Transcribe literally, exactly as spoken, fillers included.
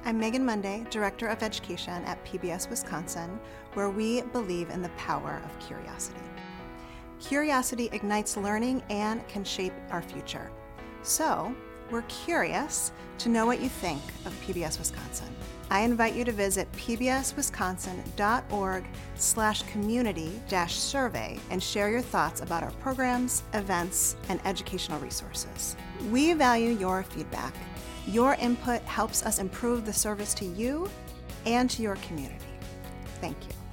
I'm Megan Monday, Director of Education at P B S Wisconsin, where we believe in the power of curiosity. Curiosity ignites learning and can shape our future. So, we're curious to know what you think of P B S Wisconsin. I invite you to visit pbswisconsin.org slash community dash survey and share your thoughts about our programs, events, and educational resources. We value your feedback. Your input helps us improve the service to you and to your community. Thank you.